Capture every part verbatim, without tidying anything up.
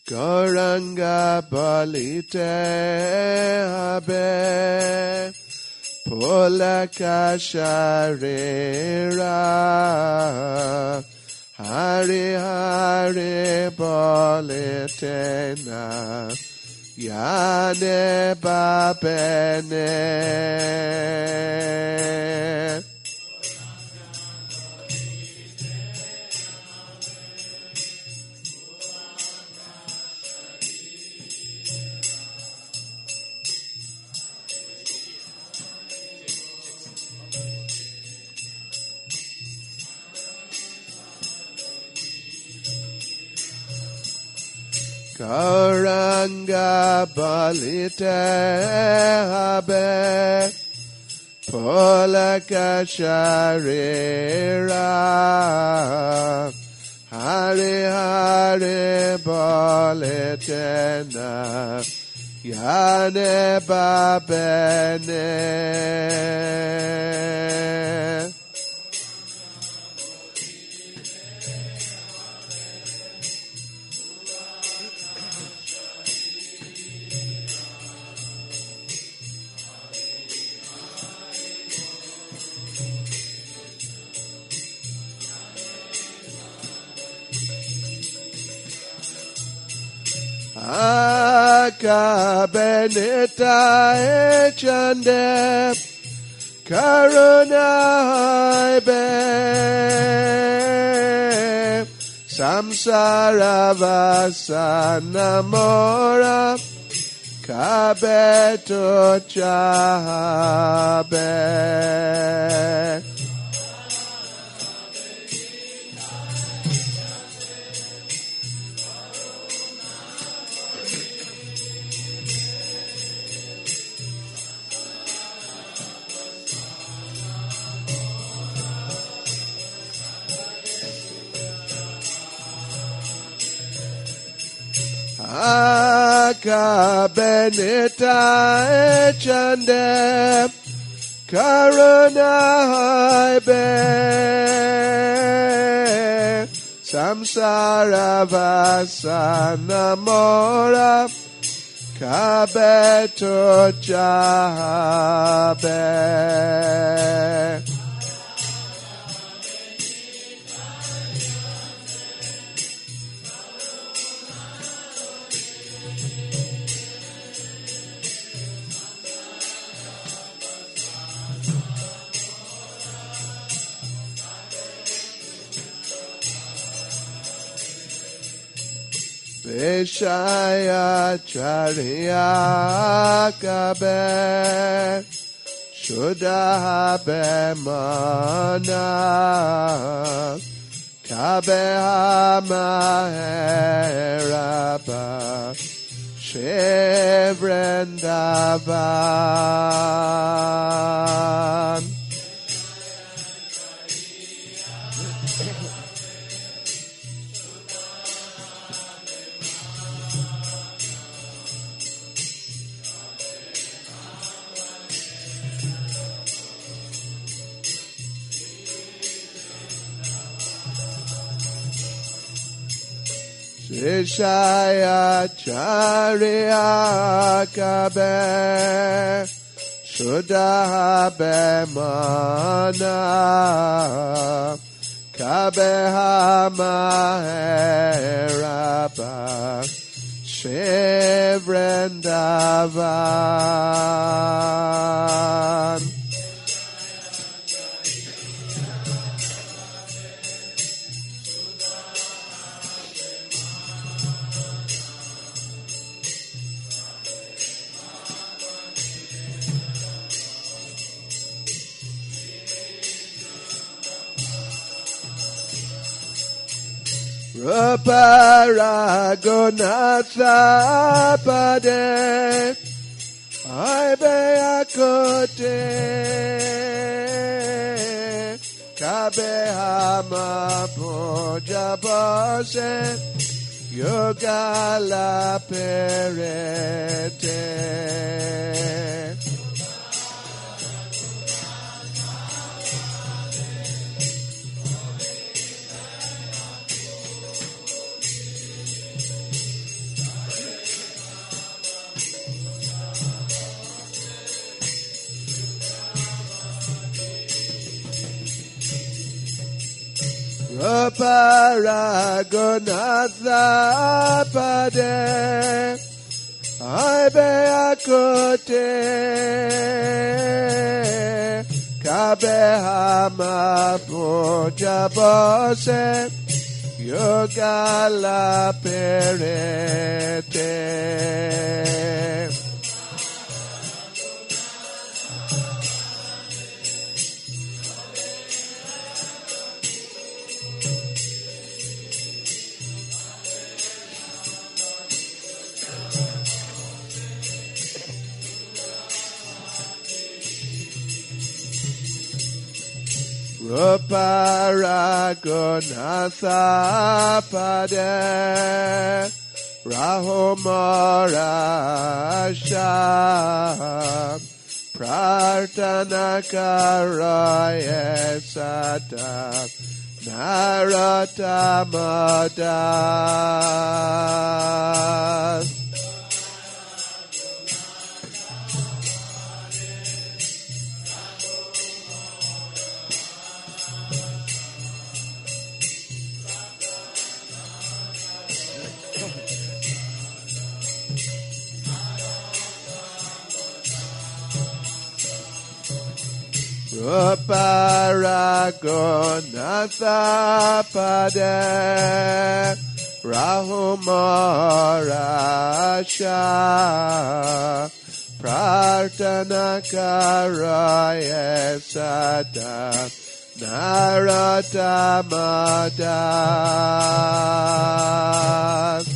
Goranga balite habe Polaka sharira Hari hari balite na Yane babene Gauranga balite habe Polaka sharira Hari hari balite na Yane babene Aka benita echande karuna haibe samsara vasana mora kabeto chabe Aka benita echande karuna haibe samsara vasana mora kabeto jabe Vishaya Charya Kabe Shuddha Habe Mana Kabe Hamaheraba Shivrendavan Vishaya Charya Kabe Shuddha Habe Mana Kabe Hamaheraba Shivrendavan Rupa Raghunatha Pade Aibe Akote Kabe Hama Puja Bose Yogala Perete Rupa Raghunatha Pade Aibeakote Kabehama Pujabose Yogala Perete Rupa Raghunatha Pade Rahumarasha Prarthana Karaya Sata Naratamadas Rupa Raghunatha Pade Rahumarasha Prarthana Karaya Sata Naratamadas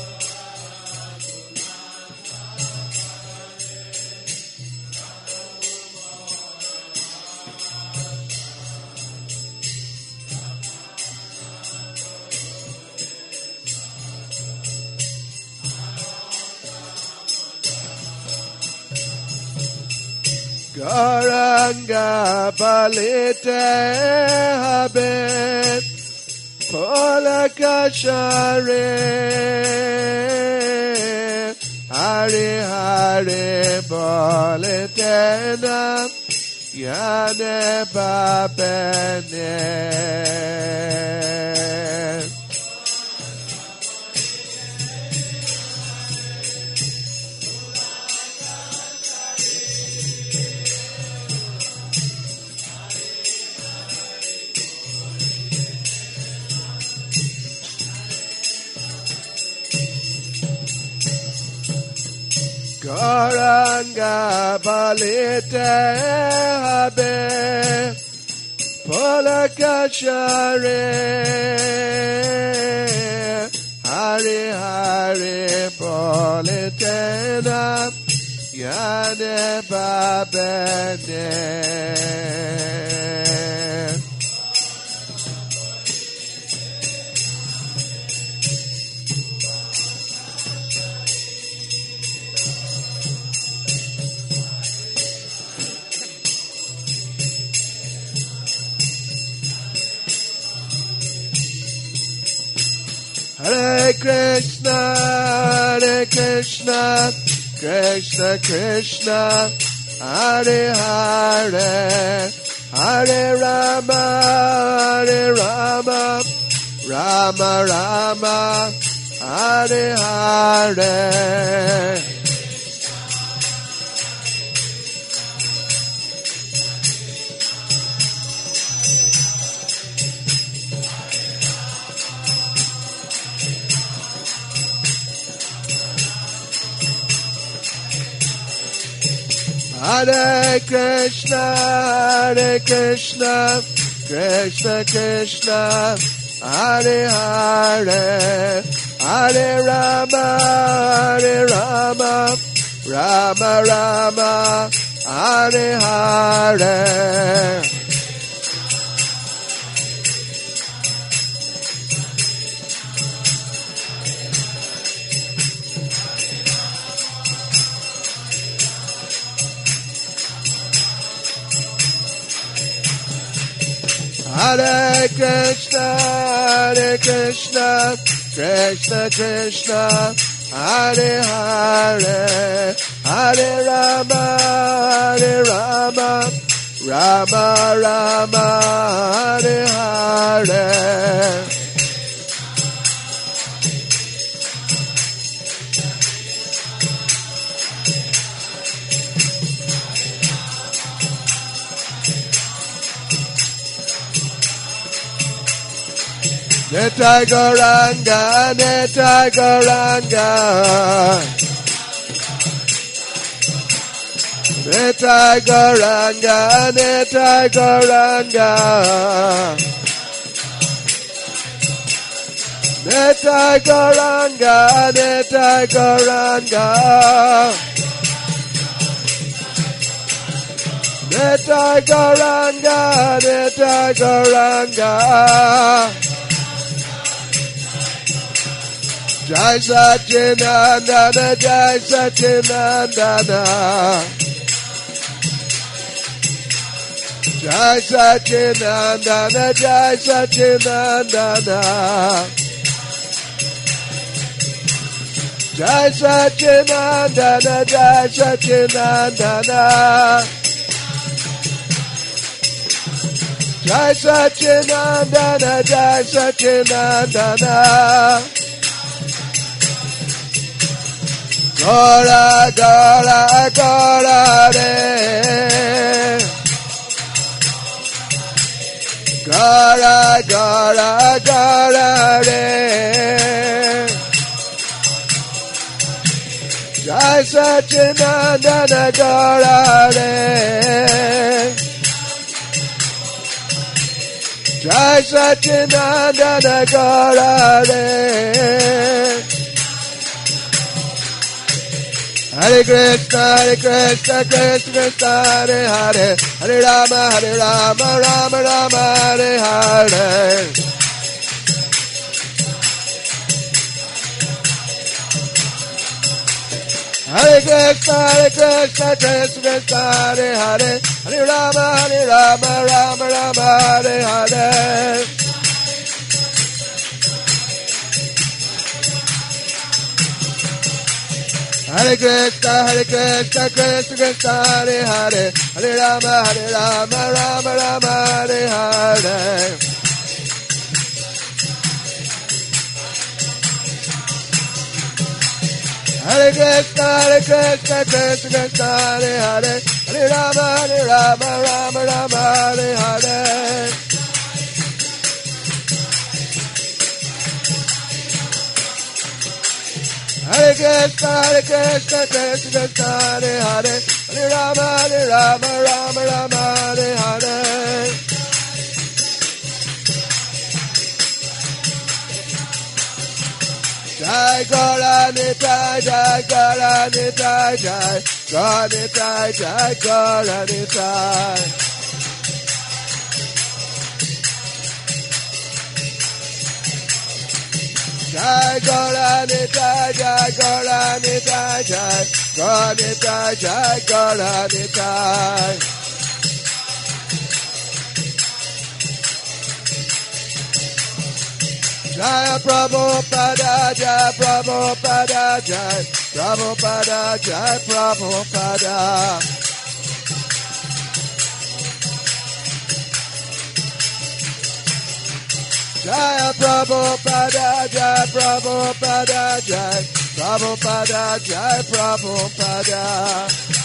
Garanga Balite Habet Polakashare Hari Hari Boletena Yane Babene Garanga Balite Habe Polakashare Hari Hari Boletena Yane Babene Hare Krishna, Hare Krishna, Krishna Krishna, Hare Hare, Hare Rama, Hare Rama, Rama Rama, Hare Hare. Hare Krishna, Hare Krishna, Krishna Krishna, Hare Hare, Hare Rama, Hare Rama, Rama Rama, Hare Hare. Hare Krishna, Hare Krishna, Krishna Krishna, Hare Hare, Hare Rama, Hare Rama, Rama Rama Hare Hare Nitai Gauranga, Nitai Gauranga Nitai Gauranga, Nitai Gauranga Nitai Gauranga, Nitai Gauranga Nitai Gauranga, Nitai Gauranga Jai Satchinandana, Jai Satchinandana Jai Satchinandana, Jai Satchinandana Jai Satchinandana, Jai Satchinandana Jai Satchinandana, Jai Satchinandana Gora, Gora, Gora, Re Gora, Gora, Gora, Re Jai Satchinandana, Gora, Re Jai Satchinandana, Gora, Re Hare Krishna, Hare Krishna, Krishna Krishna, Hare Hare, Hare Rama, Hare Rama, Rama Rama, Hare Hare. Hare Krishna, Hare Krishna, Krishna Krishna, Hare Hare, Hare Rama, Hare Rama, Rama Rama, Hare Hare. Hare Krishna, Hare Krishna, Krishna Krishna, Hare Hare, Hare Rama, Hare Rama, Rama Rama, Hare Hare. Hare Krishna, Hare Krishna, Krishna Krishna, Hare Hare, Hare Rama, Hare Rama, Rama Rama, Hare Hare. Hare Krishna, Hare Krishna, Krishna Krishna, Hare Hare, Hare Rama, Hare Rama, Rama Rama, Hare Hare. Jai Gaura Nitai, Jai Gaura Nitai, Jai Gaura Nitai, Jai Gaura Nitai. Jai Gaura Nitai, Jai Gaura Nitai, Jai Gaura Nitai, Jai Gaura Nitai. Jai Prabhupada, Jai Prabhupada, Jai Prabhupada, Jai Prabhupada. Jai Prabhupada, Jai Prabhupada, Jai Prabhupada, Jai Prabhupada.